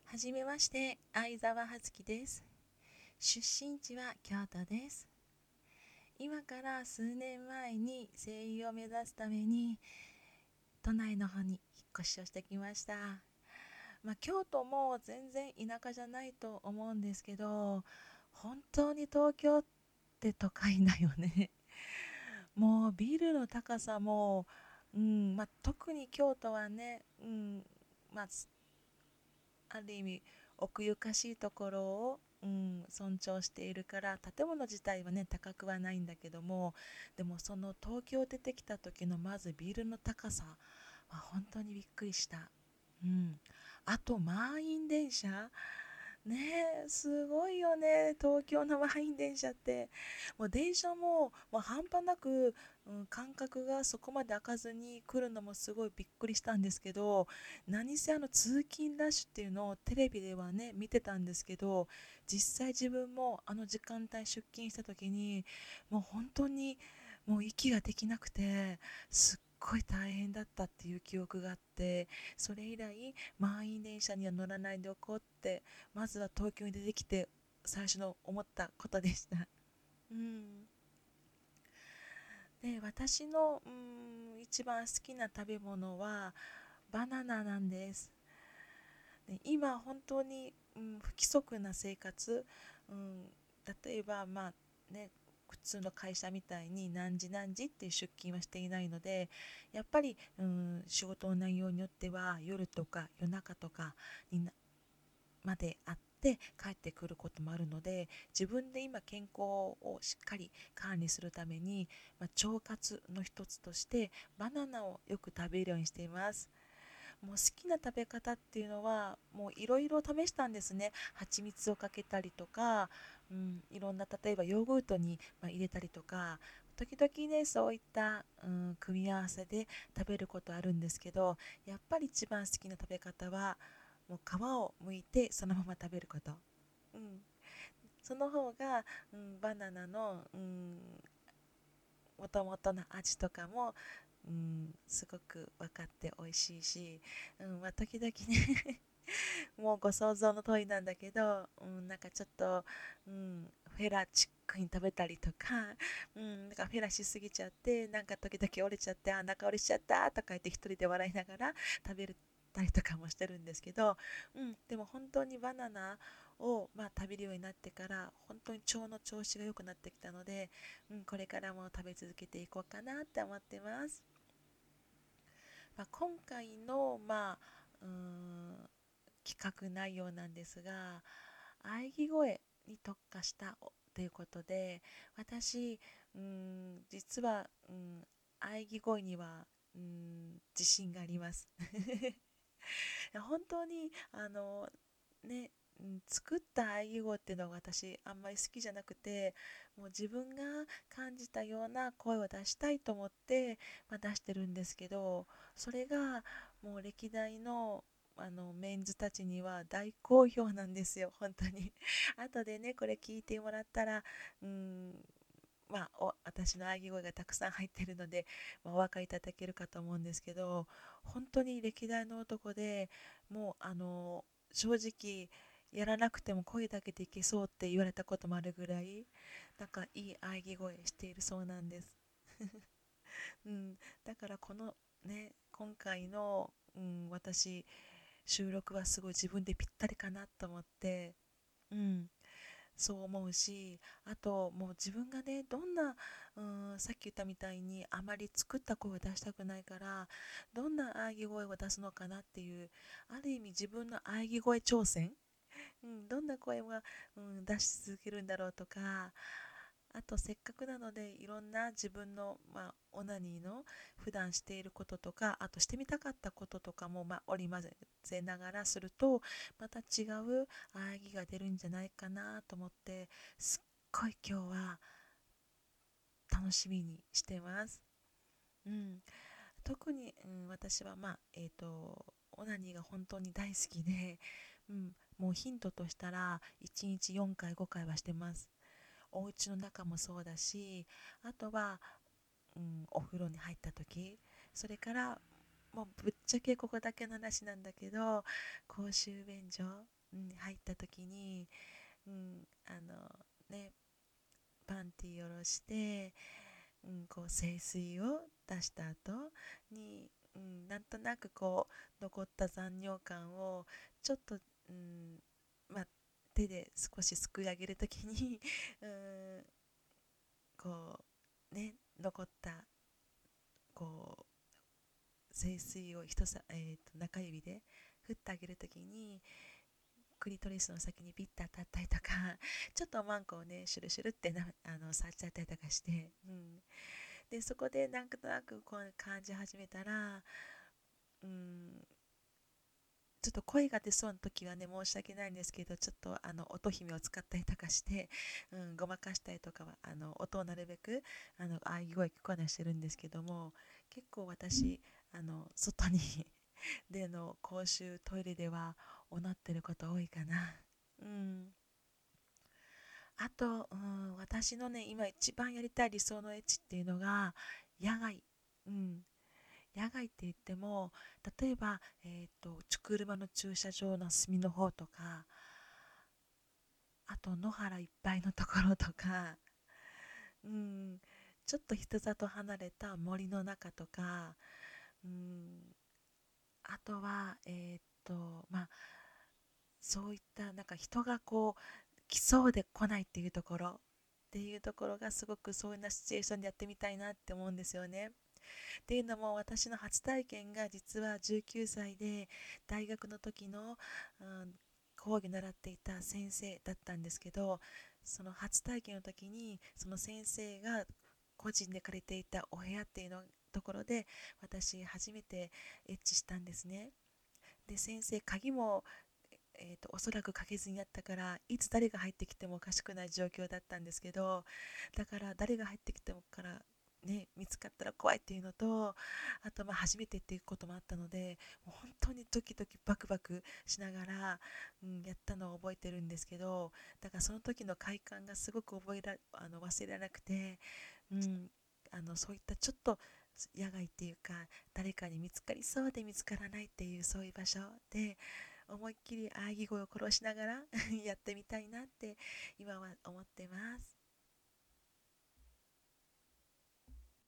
はじめまして、相沢葉月です。出身地は京都です。今から数年前に声優を目指すために都内の方に引っ越しをしてきました。京都も全然田舎じゃないと思うんですけど、本当に東京って都会だよね。もうビルの高さも、特に京都はね、まあ、ある意味奥ゆかしいところを、尊重しているから建物自体はね高くはないんだけども、でもその東京出てきた時のまずビルの高さは本当にびっくりした。うん、あと満員電車ねすごいよね、東京の満員電車って。もう電車もう半端なく、間隔がそこまで開かずに来るのもすごいびっくりしたんですけど、何せ通勤ラッシュっていうのをテレビではね見てたんですけど、実際自分もあの時間帯出勤した時にもう本当にもう息ができなくて、すっごい大変だったっていう記憶があって、それ以来満員電車には乗らないでおこうって、まずは東京に出てきて最初の思ったことでした。うん、で私の一番好きな食べ物はバナナなんです。で今本当に、不規則な生活、うん、例えば普通の会社みたいに何時何時っていう出勤はしていないので、やっぱり、仕事の内容によっては夜とか夜中とかになまであって帰ってくることもあるので、自分で今健康をしっかり管理するために、腸活の一つとしてバナナをよく食べるようにしています。もう好きな食べ方っていうのはもういろいろ試したんですね。蜂蜜をかけたりとか、いろんな例えばヨーグルトに入れたりとか、時々ねそういった、組み合わせで食べることあるんですけど、やっぱり一番好きな食べ方はもう皮を剥いてそのまま食べること、うん、その方が、バナナの、もともとの味とかも、すごく分かって美味しいし、時々ねもうご想像の通りなんだけど、なんかちょっと、フェラチックに食べたりとか、なんかフェラしすぎちゃって、なんか時々折れちゃって、中折れしちゃったとか言って一人で笑いながら食べたりとかもしてるんですけど、でも本当にバナナを、食べるようになってから本当に腸の調子が良くなってきたので、これからも食べ続けていこうかなって思ってます。今回の、うーん企画内容なんですが、喘ぎ声に特化したということで、私、実は、喘ぎ声には、自信があります。本当にね、作った喘ぎ声っていうのは私あんまり好きじゃなくて、もう自分が感じたような声を出したいと思って、出してるんですけど、それがもう歴代のメンズたちには大好評なんですよ、本当に。後でねこれ聞いてもらったら、うん、私の喘ぎ声がたくさん入ってるので、お分かりいただけるかと思うんですけど、本当に歴代の男でもう正直やらなくても声だけでいけそうって言われたこともあるぐらい、なんかいい喘ぎ声しているそうなんです。だからこのね今回の、私収録はすごい自分でぴったりかなと思って、うん、そう思うし、あともう自分がねどんな、さっき言ったみたいにあまり作った声を出したくないから、どんな喘ぎ声を出すのかなっていう、ある意味自分の喘ぎ声挑戦、どんな声は、出し続けるんだろうとか、あとせっかくなのでいろんな自分の、オナニーの普段していることとか、あとしてみたかったこととかも、織り交ぜながらするとまた違う喘ぎが出るんじゃないかなと思って、すっごい今日は楽しみにしてます。うん、特に、私はオナニーが本当に大好きで、もうヒントとしたら1日4回5回はしてます。お家の中もそうだし、あとは、お風呂に入った時、それからもうぶっちゃけここだけの話なんだけど、公衆便所、 入った時に、ね、パンティー下ろして、こう清水を出した後に、なんとなくこう残った残尿感をちょっと、まあ、手で少しすくい上げるときにこうね、残ったこう清水を中指で振ってあげるときにクリトリスの先にピッて当たったりとかちょっとマンコをねシュルシュルって触っちゃったりとかして、でそこでなんとなくこう感じ始めたら、うんちょっと声が出そうな時はね申し訳ないんですけど、ちょっと音姫を使ったりとかして、ごまかしたりとかは音をなるべくあい声聞こえないしてるんですけども、結構私外にでの公衆トイレではおなってること多いかな。うんあと、私のね今一番やりたい理想のエッチっていうのが野外。うん野外って言っても、例えば、車の駐車場の隅の方とか、あと野原いっぱいのところとか、うん、ちょっと人里離れた森の中とか、うん、あとは、まあ、そういったなんか人がこう来そうで来ないっていうところっていうところがすごくそういうようなシチュエーションでやってみたいなって思うんですよね。っていうのも私の初体験が実は19歳で大学の時の、講義習っていた先生だったんですけど、その初体験の時にその先生が個人で借りていたお部屋っていうのところで私初めてエッチしたんですね。で先生鍵も、おそらくかけずにやったからいつ誰が入ってきてもおかしくない状況だったんですけど、だから誰が入ってきてもからね、見つかったら怖いっていうのと、あと初めてっていうこともあったので、もう本当にドキドキバクバクしながら、やったのを覚えてるんですけど、だからその時の快感がすごく忘れられなくて、うん、そういったちょっと野外っていうか誰かに見つかりそうで見つからないっていうそういう場所で思いっきり喘ぎ声を殺しながらやってみたいなって今は思ってます。